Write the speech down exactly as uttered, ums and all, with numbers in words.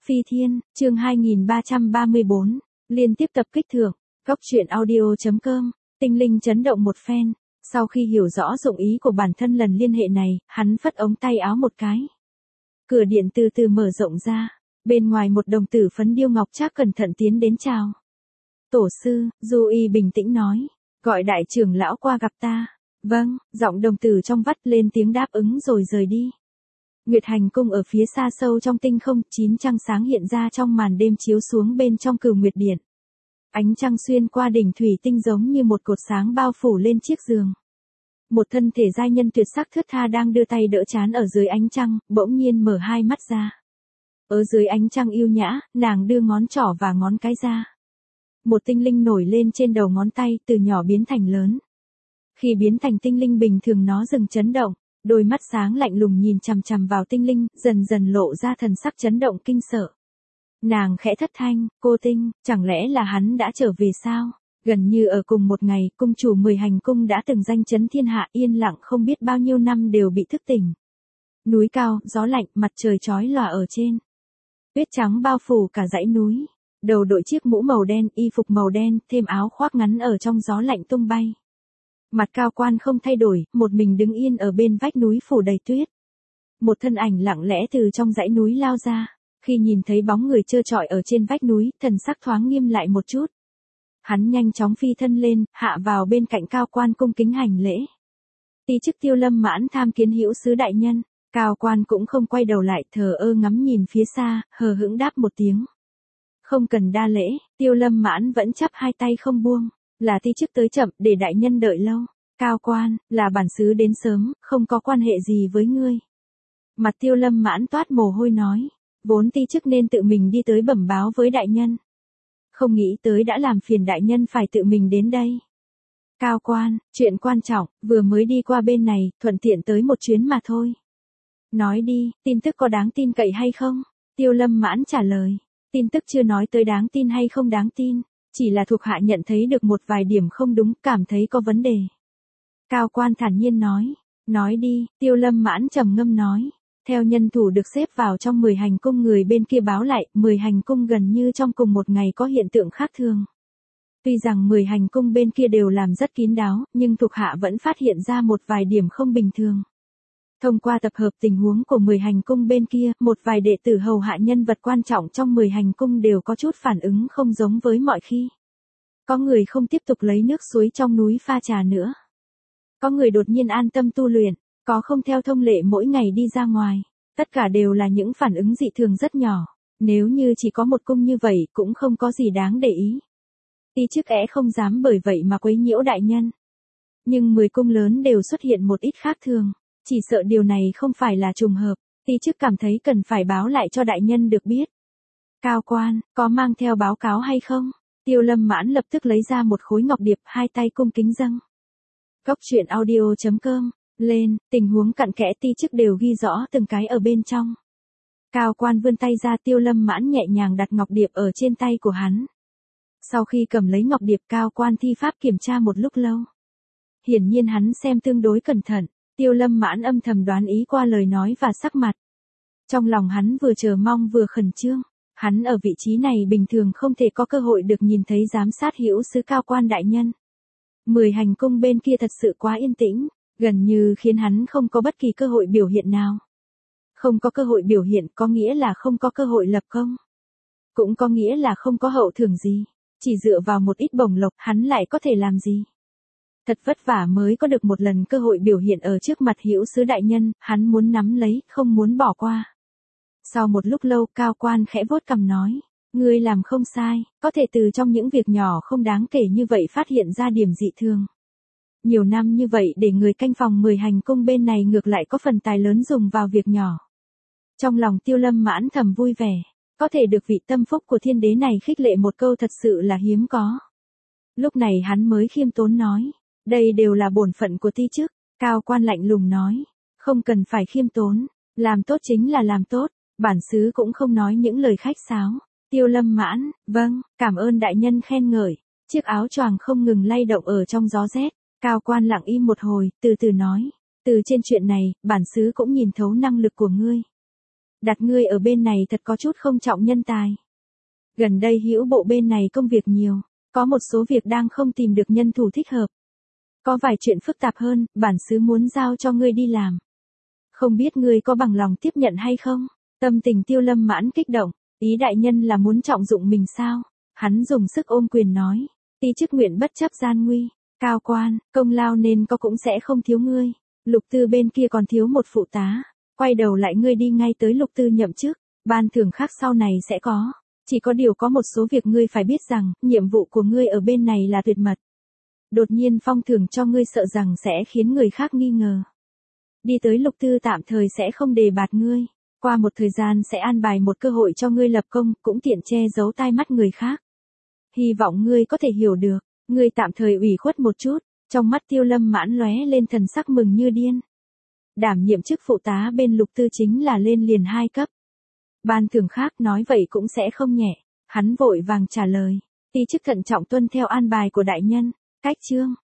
Phi Thiên, chương hai nghìn ba trăm ba mươi bốn, liên tiếp tập kích thưởng, góc truyện audio.com, tinh linh chấn động một phen. Sau khi hiểu rõ dụng ý của bản thân lần liên hệ này, hắn phất ống tay áo một cái. Cửa điện từ từ mở rộng ra, bên ngoài một đồng tử phấn điêu ngọc trác cẩn thận tiến đến chào. Tổ sư, Du Y bình tĩnh nói, gọi đại trưởng lão qua gặp ta. Vâng, giọng đồng tử trong vắt lên tiếng đáp ứng rồi rời đi. Nguyệt Hành Cung ở phía xa sâu trong tinh không, chín trăng sáng hiện ra trong màn đêm chiếu xuống bên trong Cửu Nguyệt Điện. Ánh trăng xuyên qua đỉnh thủy tinh giống như một cột sáng bao phủ lên chiếc giường. Một thân thể giai nhân tuyệt sắc thướt tha đang đưa tay đỡ trán ở dưới ánh trăng, bỗng nhiên mở hai mắt ra. Ở dưới ánh trăng yêu nhã, nàng đưa ngón trỏ và ngón cái ra. Một tinh linh nổi lên trên đầu ngón tay, từ nhỏ biến thành lớn. Khi biến thành tinh linh bình thường nó dừng chấn động, đôi mắt sáng lạnh lùng nhìn chằm chằm vào tinh linh, dần dần lộ ra thần sắc chấn động kinh sợ. Nàng khẽ thất thanh, cô Tinh, chẳng lẽ là hắn đã trở về sao? Gần như ở cùng một ngày, cung chủ mười hành cung đã từng danh chấn thiên hạ, yên lặng không biết bao nhiêu năm đều bị thức tỉnh. Núi cao, gió lạnh, mặt trời chói lòa ở trên. Tuyết trắng bao phủ cả dãy núi. Đầu đội chiếc mũ màu đen, y phục màu đen, thêm áo khoác ngắn ở trong gió lạnh tung bay. Mặt Cao Quan không thay đổi, một mình đứng yên ở bên vách núi phủ đầy tuyết. Một thân ảnh lặng lẽ từ trong dãy núi lao ra. Khi nhìn thấy bóng người trơ trọi ở trên vách núi, thần sắc thoáng nghiêm lại một chút. Hắn nhanh chóng phi thân lên, hạ vào bên cạnh Cao Quan cung kính hành lễ. Ti chức Tiêu Lâm Mãn tham kiến hữu sứ đại nhân. Cao Quan cũng không quay đầu lại, thờ ơ ngắm nhìn phía xa, hờ hững đáp một tiếng. Không cần đa lễ, Tiêu Lâm Mãn vẫn chắp hai tay không buông. Là ti chức tới chậm, để đại nhân đợi lâu. Cao Quan, là bản xứ đến sớm, không có quan hệ gì với ngươi. Mặt Tiêu Lâm Mãn toát mồ hôi nói. Vốn ti chức nên tự mình đi tới bẩm báo với đại nhân. Không nghĩ tới đã làm phiền đại nhân phải tự mình đến đây. Cao Quan, chuyện quan trọng, vừa mới đi qua bên này, thuận tiện tới một chuyến mà thôi. Nói đi, tin tức có đáng tin cậy hay không? Tiêu Lâm Mãn trả lời. Tin tức chưa nói tới đáng tin hay không đáng tin. Chỉ là thuộc hạ nhận thấy được một vài điểm không đúng, cảm thấy có vấn đề. Cao Quan thản nhiên nói. Nói đi, Tiêu Lâm Mãn trầm ngâm nói. Theo nhân thủ được xếp vào trong mười hành cung người bên kia báo lại, mười hành cung gần như trong cùng một ngày có hiện tượng khác thường. Tuy rằng mười hành cung bên kia đều làm rất kín đáo, nhưng thuộc hạ vẫn phát hiện ra một vài điểm không bình thường. Thông qua tập hợp tình huống của mười hành cung bên kia, một vài đệ tử hầu hạ nhân vật quan trọng trong mười hành cung đều có chút phản ứng không giống với mọi khi. Có người không tiếp tục lấy nước suối trong núi pha trà nữa. Có người đột nhiên an tâm tu luyện. Có không theo thông lệ mỗi ngày đi ra ngoài, tất cả đều là những phản ứng dị thường rất nhỏ, nếu như chỉ có một cung như vậy cũng không có gì đáng để ý. Ti chức é không dám bởi vậy mà quấy nhiễu đại nhân. Nhưng mười cung lớn đều xuất hiện một ít khác thường, chỉ sợ điều này không phải là trùng hợp, ti chức cảm thấy cần phải báo lại cho đại nhân được biết. Cao Quan, có mang theo báo cáo hay không? Tiêu Lâm Mãn lập tức lấy ra một khối ngọc điệp, hai tay cung kính dâng. Góc truyện audio.com lên, tình huống cặn kẽ ti chức đều ghi rõ từng cái ở bên trong. Cao Quan vươn tay ra, Tiêu Lâm Mãn nhẹ nhàng đặt ngọc điệp ở trên tay của hắn. Sau khi cầm lấy ngọc điệp, Cao Quan thi pháp kiểm tra một lúc lâu. Hiển nhiên hắn xem tương đối cẩn thận, Tiêu Lâm Mãn âm thầm đoán ý qua lời nói và sắc mặt. Trong lòng hắn vừa chờ mong vừa khẩn trương, hắn ở vị trí này bình thường không thể có cơ hội được nhìn thấy giám sát hữu sứ Cao Quan đại nhân. Mười hành cung bên kia thật sự quá yên tĩnh. Gần như khiến hắn không có bất kỳ cơ hội biểu hiện nào. Không có cơ hội biểu hiện có nghĩa là không có cơ hội lập công. Cũng có nghĩa là không có hậu thưởng gì. Chỉ dựa vào một ít bổng lộc hắn lại có thể làm gì. Thật vất vả mới có được một lần cơ hội biểu hiện ở trước mặt hữu sứ đại nhân, hắn muốn nắm lấy, không muốn bỏ qua. Sau một lúc lâu, Cao Quan khẽ vuốt cằm nói. Ngươi làm không sai, có thể từ trong những việc nhỏ không đáng kể như vậy phát hiện ra điểm dị thường. Nhiều năm như vậy để người canh phòng mười hành cung bên này ngược lại có phần tài lớn dùng vào việc nhỏ. Trong lòng Tiêu Lâm Mãn thầm vui vẻ, có thể được vị tâm phúc của thiên đế này khích lệ một câu thật sự là hiếm có. Lúc này hắn mới khiêm tốn nói, đây đều là bổn phận của ti chức. Cao Quan lạnh lùng nói, không cần phải khiêm tốn, làm tốt chính là làm tốt, bản xứ cũng không nói những lời khách sáo. Tiêu Lâm Mãn, vâng, cảm ơn đại nhân khen ngợi. Chiếc áo choàng không ngừng lay động ở trong gió rét. Cao Quan lặng im một hồi, từ từ nói, từ trên chuyện này, bản xứ cũng nhìn thấu năng lực của ngươi. Đặt ngươi ở bên này thật có chút không trọng nhân tài. Gần đây hữu bộ bên này công việc nhiều, có một số việc đang không tìm được nhân thủ thích hợp. Có vài chuyện phức tạp hơn, bản xứ muốn giao cho ngươi đi làm. Không biết ngươi có bằng lòng tiếp nhận hay không? Tâm tình Tiêu Lâm Mãn kích động, ý đại nhân là muốn trọng dụng mình sao? Hắn dùng sức ôm quyền nói, ti chức nguyện bất chấp gian nguy, cao quan, công lao nên có cũng sẽ không thiếu ngươi. Lục Tư bên kia còn thiếu một phụ tá, quay đầu lại ngươi đi ngay tới Lục Tư nhậm chức, ban thưởng khác sau này sẽ có. Chỉ có điều có một số việc ngươi phải biết rằng, nhiệm vụ của ngươi ở bên này là tuyệt mật. Đột nhiên phong thưởng cho ngươi sợ rằng sẽ khiến người khác nghi ngờ. Đi tới Lục Tư tạm thời sẽ không đề bạt ngươi, qua một thời gian sẽ an bài một cơ hội cho ngươi lập công, cũng tiện che giấu tai mắt người khác. Hy vọng ngươi có thể hiểu được, ngươi tạm thời ủy khuất một chút, trong mắt Tiêu Lâm Mãn lóe lên thần sắc mừng như điên. Đảm nhiệm chức phụ tá bên Lục Tư chính là lên liền hai cấp. Ban thưởng khác nói vậy cũng sẽ không nhẹ, hắn vội vàng trả lời, ti chức thận trọng tuân theo an bài của đại nhân, cách chương.